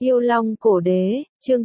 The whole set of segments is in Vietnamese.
Yêu Long Cổ Đế, chương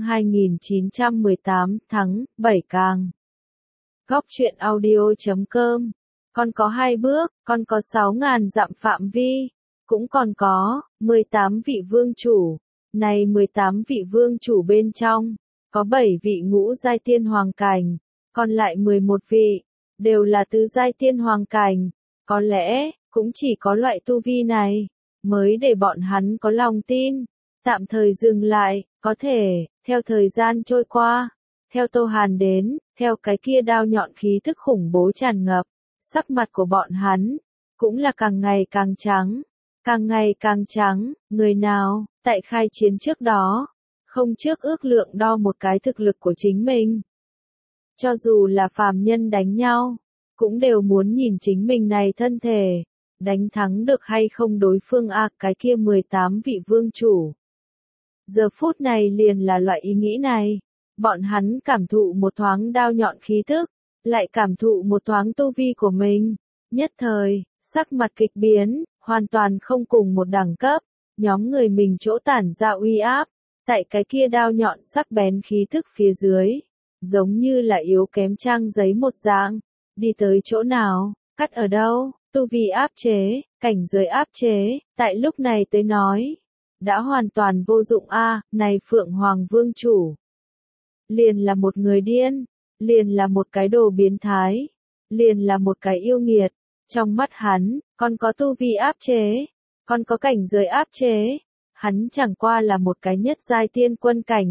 2918, tháng 7 càng. Góc truyện audio.com. Con có 2 bước, con có 6.000 dặm phạm vi, cũng còn có 18 vị vương chủ. Này 18 vị vương chủ bên trong, có 7 vị ngũ giai tiên hoàng cảnh, còn lại 11 vị, đều là tứ giai tiên hoàng cảnh. Có lẽ, cũng chỉ có loại tu vi này, mới để bọn hắn có lòng tin. Tạm thời dừng lại, có thể, theo thời gian trôi qua, theo Tô Hàn đến, theo cái kia đao nhọn khí thức khủng bố tràn ngập, sắc mặt của bọn hắn, cũng là càng ngày càng trắng, càng ngày càng trắng. Người nào, tại khai chiến trước đó, không trước ước lượng đo một cái thực lực của chính mình. Cho dù là phàm nhân đánh nhau, cũng đều muốn nhìn chính mình này thân thể, đánh thắng được hay không đối phương cái kia 18 vị vương chủ. Giờ phút này liền là loại ý nghĩ này, bọn hắn cảm thụ một thoáng đao nhọn khí tức, lại cảm thụ một thoáng tu vi của mình, nhất thời, sắc mặt kịch biến, hoàn toàn không cùng một đẳng cấp, nhóm người mình chỗ tản ra uy áp, tại cái kia đao nhọn sắc bén khí tức phía dưới, giống như là yếu kém trang giấy một dạng, đi tới chỗ nào, cắt ở đâu, tu vi áp chế, cảnh giới áp chế, tại lúc này tới nói, đã hoàn toàn vô dụng này Phượng Hoàng Vương chủ. Liền là một người điên, liền là một cái đồ biến thái, liền là một cái yêu nghiệt, trong mắt hắn, còn có tu vi áp chế, còn có cảnh giới áp chế, hắn chẳng qua là một cái nhất giai tiên quân cảnh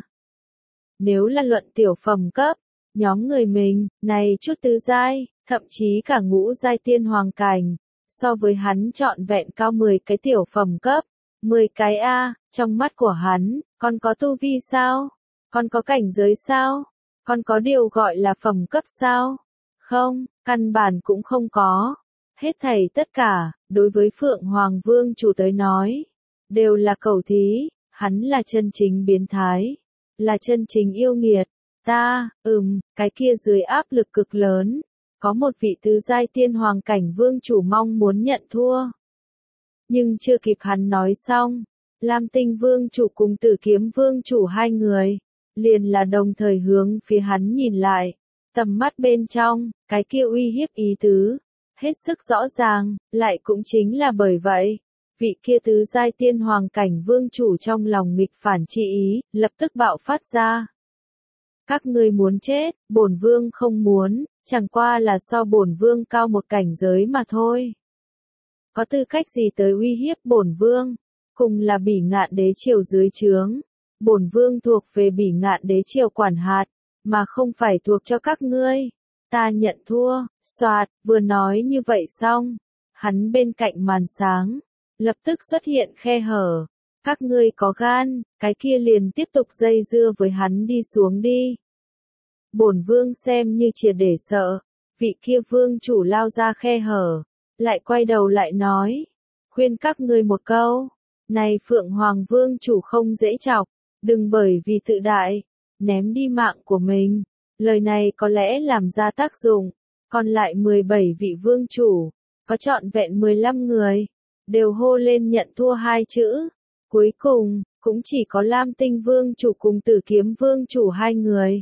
Nếu là luận tiểu phẩm cấp, nhóm người mình, này chút tứ giai, thậm chí cả ngũ giai tiên hoàng cảnh, so với hắn trọn vẹn cao 10 cái tiểu phẩm cấp. 10 cái trong mắt của hắn, còn có tu vi sao? Còn có cảnh giới sao? Còn có điều gọi là phẩm cấp sao? Không, căn bản cũng không có. Hết thảy tất cả, đối với Phượng Hoàng Vương chủ tới nói, đều là cầu thí, hắn là chân chính biến thái, là chân chính yêu nghiệt. Cái kia dưới áp lực cực lớn, có một vị tứ giai tiên hoàng cảnh vương chủ mong muốn nhận thua. Nhưng chưa kịp hắn nói xong, Lam Tinh Vương chủ cùng Tử Kiếm Vương chủ hai người, liền là đồng thời hướng phía hắn nhìn lại, tầm mắt bên trong, cái kia uy hiếp ý tứ, hết sức rõ ràng, lại cũng chính là bởi vậy, vị kia tứ giai tiên hoàng cảnh vương chủ trong lòng nghịch phản chi ý, lập tức bạo phát ra. Các ngươi muốn chết, bổn vương không muốn, chẳng qua là so bổn vương cao một cảnh giới mà thôi. Có tư cách gì tới uy hiếp bổn vương, cùng là Bỉ Ngạn đế triều dưới trướng, bổn vương thuộc về Bỉ Ngạn đế triều quản hạt, mà không phải thuộc cho các ngươi. Ta nhận thua. Soạt, vừa nói như vậy xong, hắn bên cạnh màn sáng, lập tức xuất hiện khe hở. Các ngươi có gan, cái kia liền tiếp tục dây dưa với hắn đi xuống đi. Bổn vương xem như triệt để sợ, vị kia vương chủ lao ra khe hở. Lại quay đầu lại nói, khuyên các ngươi một câu, này Phượng Hoàng Vương chủ không dễ chọc, đừng bởi vì tự đại, ném đi mạng của mình. Lời này có lẽ làm ra tác dụng, còn lại 17 vị vương chủ, có trọn vẹn 15 người, đều hô lên nhận thua 2 chữ. Cuối cùng, cũng chỉ có Lam Tinh Vương chủ cùng Tử Kiếm Vương chủ 2 người.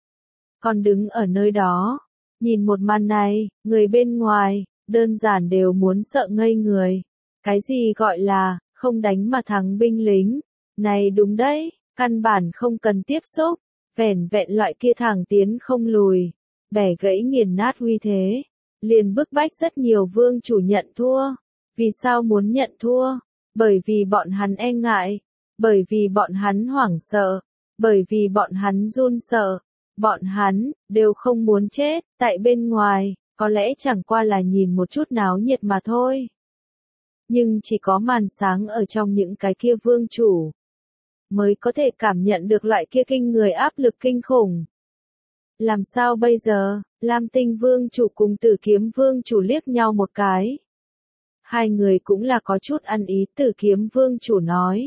Còn đứng ở nơi đó, nhìn một màn này, người bên ngoài, đơn giản đều muốn sợ ngây người. Cái gì gọi là, không đánh mà thắng binh lính? Này đúng đấy, căn bản không cần tiếp xúc, vẻn vẹn loại kia thẳng tiến không lùi, bẻ gãy nghiền nát uy thế, liền bức bách rất nhiều vương chủ nhận thua. Vì sao muốn nhận thua? Bởi vì bọn hắn e ngại, bởi vì bọn hắn hoảng sợ, bởi vì bọn hắn run sợ, bọn hắn, đều không muốn chết, tại bên ngoài. Có lẽ chẳng qua là nhìn một chút náo nhiệt mà thôi. Nhưng chỉ có màn sáng ở trong những cái kia vương chủ, mới có thể cảm nhận được loại kia kinh người áp lực kinh khủng. Làm sao bây giờ? Lam Tinh Vương chủ cùng Tử Kiếm Vương chủ liếc nhau một cái. Hai người cũng là có chút ăn ý. Tử Kiếm Vương chủ nói,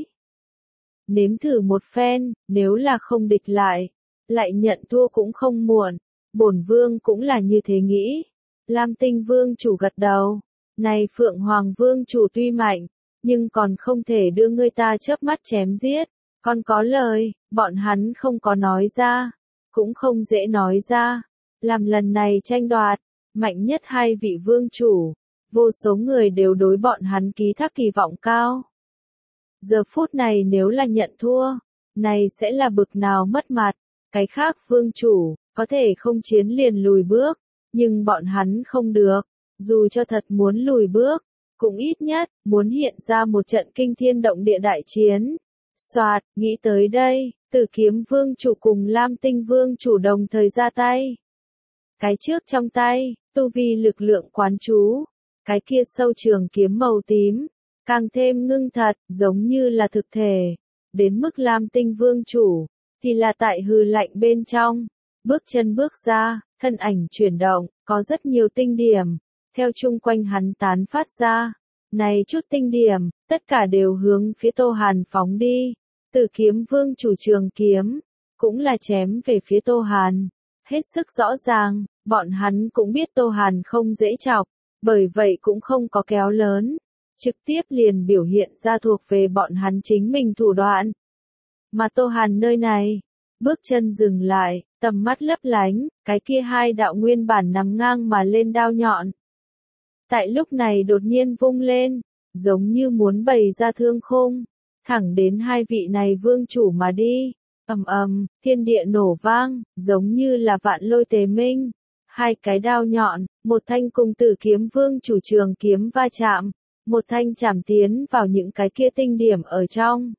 nếm thử một phen, nếu là không địch lại nhận thua cũng không muộn. Bổn vương cũng là như thế nghĩ. Lam Tinh Vương chủ gật đầu, này Phượng Hoàng Vương chủ tuy mạnh, nhưng còn không thể đưa ngươi ta chớp mắt chém giết, Còn có lời, bọn hắn không có nói ra, cũng không dễ nói ra. Làm lần này tranh đoạt, mạnh nhất hai vị vương chủ, vô số người đều đối bọn hắn ký thác kỳ vọng cao. Giờ phút này nếu là nhận thua, này sẽ là bực nào mất mặt. Cái khác vương chủ, có thể không chiến liền lùi bước, nhưng bọn hắn không được. Dù cho thật muốn lùi bước, cũng ít nhất, muốn hiện ra một trận kinh thiên động địa đại chiến. Soạt, nghĩ tới đây, Tử Kiếm Vương chủ cùng Lam Tinh Vương chủ đồng thời ra tay. Cái trước trong tay, tu vi lực lượng quán chú. Cái kia sâu trường kiếm màu tím, càng thêm ngưng thật, giống như là thực thể. Đến mức Lam Tinh Vương chủ, thì là tại hư lạnh bên trong. Bước chân bước ra, thân ảnh chuyển động, có rất nhiều tinh điểm, theo chung quanh hắn tán phát ra. Này chút tinh điểm, tất cả đều hướng phía Tô Hàn phóng đi. Tử Kiếm Vương chủ trường kiếm, cũng là chém về phía Tô Hàn. Hết sức rõ ràng, bọn hắn cũng biết Tô Hàn không dễ chọc, bởi vậy cũng không có kéo lớn. Trực tiếp liền biểu hiện ra thuộc về bọn hắn chính mình thủ đoạn. Mà Tô Hàn nơi này, bước chân dừng lại, tầm mắt lấp lánh, cái kia hai đạo nguyên bản nằm ngang mà lên đao nhọn. Tại lúc này đột nhiên vung lên, giống như muốn bày ra thương khung, thẳng đến hai vị này vương chủ mà đi. Ầm ầm, thiên địa nổ vang, giống như là vạn lôi tề minh. Hai cái đao nhọn, một thanh cùng Tử Kiếm Vương chủ trường kiếm va chạm, một thanh chạm tiến vào những cái kia tinh điểm ở trong.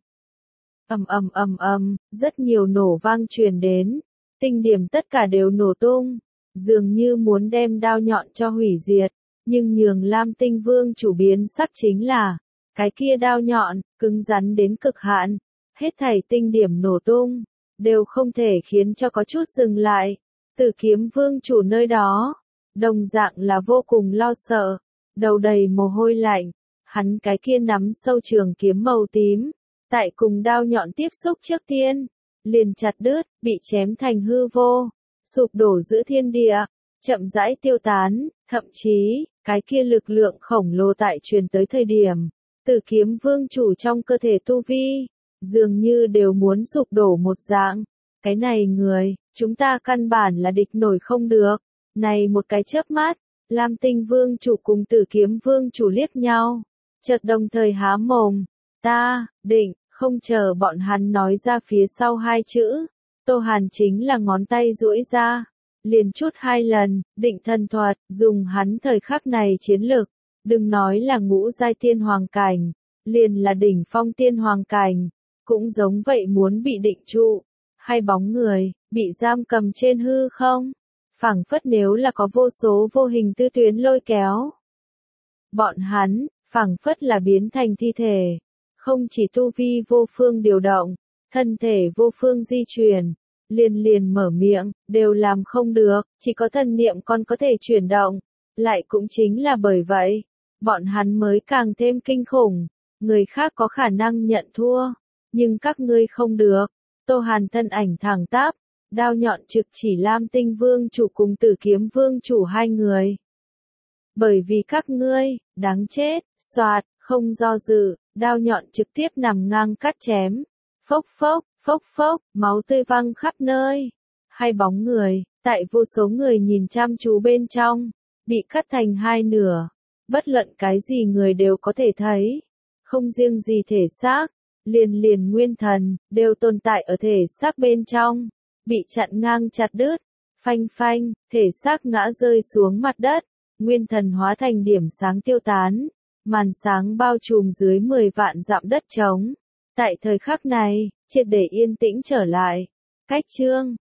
Rất nhiều nổ vang truyền đến, tinh điểm tất cả đều nổ tung, dường như muốn đem đao nhọn cho hủy diệt, nhưng nhường Lam Tinh Vương chủ biến sắc chính là, cái kia đao nhọn, cứng rắn đến cực hạn, hết thảy tinh điểm nổ tung, đều không thể khiến cho có chút dừng lại. Tử Kiếm Vương chủ nơi đó, đồng dạng là vô cùng lo sợ, đầu đầy mồ hôi lạnh, hắn cái kia nắm sâu trường kiếm màu tím, tại cùng đao nhọn tiếp xúc trước tiên, liền chặt đứt, bị chém thành hư vô, sụp đổ giữa thiên địa, chậm rãi tiêu tán, thậm chí, cái kia lực lượng khổng lồ tại truyền tới thời điểm, Tử Kiếm Vương chủ trong cơ thể tu vi, dường như đều muốn sụp đổ một dạng. Cái này người, chúng ta căn bản là địch nổi không được. Này một cái chớp mắt, Lam Tinh Vương chủ cùng Tử Kiếm Vương chủ liếc nhau, chợt đồng thời há mồm. Ta, định, không chờ bọn hắn nói ra phía sau hai chữ. Tô Hàn chính là ngón tay duỗi ra, liền chút hai lần, định thần thuật, dùng hắn thời khắc này chiến lực. Đừng nói là ngũ giai tiên hoàng cảnh, liền là đỉnh phong tiên hoàng cảnh, cũng giống vậy muốn bị định trụ. Hai bóng người, bị giam cầm trên hư không, phảng phất nếu là có vô số vô hình tư tuyến lôi kéo. Bọn hắn, phảng phất là biến thành thi thể, không chỉ tu vi vô phương điều động, thân thể vô phương di chuyển, liền mở miệng, đều làm không được, chỉ có thần niệm còn có thể chuyển động. Lại cũng chính là bởi vậy, bọn hắn mới càng thêm kinh khủng, người khác có khả năng nhận thua, nhưng các ngươi không được. Tô Hàn thân ảnh thẳng tắp, đao nhọn trực chỉ Lam Tinh Vương chủ cùng Tử Kiếm Vương chủ hai người. Bởi vì các ngươi, đáng chết, soạt, không do dự, đao nhọn trực tiếp nằm ngang cắt chém. Phốc phốc, máu tươi văng khắp nơi. Hai bóng người, tại vô số người nhìn chăm chú bên trong, bị cắt thành hai nửa. Bất luận cái gì người đều có thể thấy. Không riêng gì thể xác, liền nguyên thần, đều tồn tại ở thể xác bên trong, bị chặn ngang chặt đứt, phanh, thể xác ngã rơi xuống mặt đất, nguyên thần hóa thành điểm sáng tiêu tán, màn sáng bao trùm dưới 10 vạn dặm đất trống. Tại thời khắc này, triệt để yên tĩnh trở lại. Cách chương